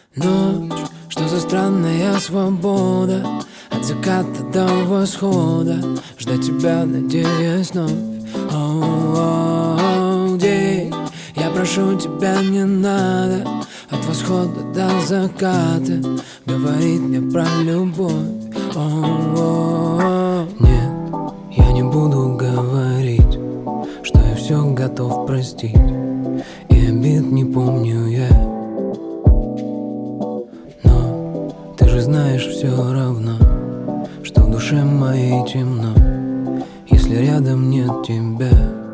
Ночь, что за странная свобода, от заката до восхода, ждать тебя, надеясь вновь. День, я прошу тебя, не надо от восхода до заката говорить мне про любовь. Нет, я не буду говорить, что я все готов простить, и обид не помню я. Но ты же знаешь все равно, что в душе моей темно, если рядом нет тебя.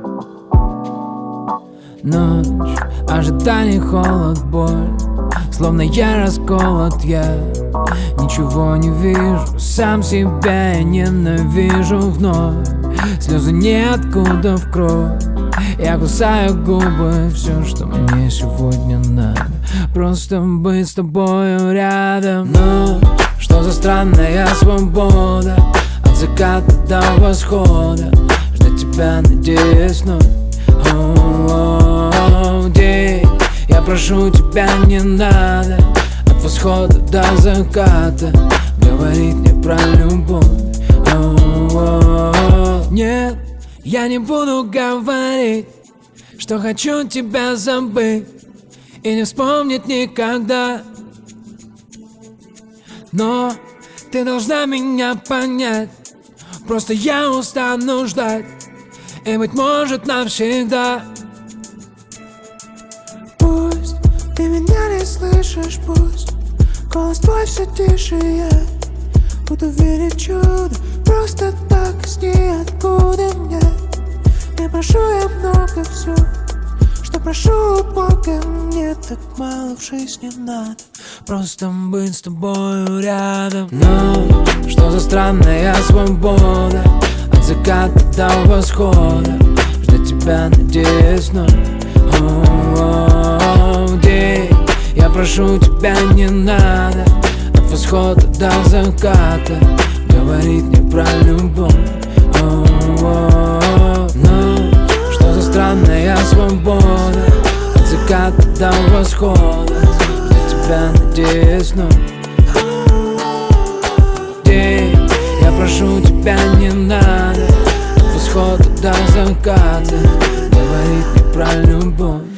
Ночь, ожидание, холод, боль, словно я расколот, я ничего не вижу, сам себя я ненавижу вновь. Слезы ниоткуда в кровь, я кусаю губы, все, что мне сегодня надо, просто быть с тобою рядом. Но что за странная свобода, от заката до восхода, ждать тебя, надеясь вновь. День, я прошу тебя, не надо от восхода до заката говорить мне про любовь. Нет, я не буду говорить, что хочу тебя забыть и не вспомнить никогда. Но ты должна меня понять, просто я устану ждать, и, быть может, навсегда. Пусть ты меня не слышишь, пусть голос твой все тише, я буду верить в чудо, просто так из ниоткуда мне. Не прошу я много, все, что прошу у Бога, мне так мало в жизни надо, просто быть с тобою рядом. Но что за странная свобода, от заката до восхода, ждать тебя, надеясь вновь. День, я прошу тебя, не надо от восхода до заката говорить мне про любовь. Но что за странная свобода, от заката до восхода, ждать тебя, надеясь вновь. День, я прошу тебя, не надо от восхода до заката говорить мне про любовь.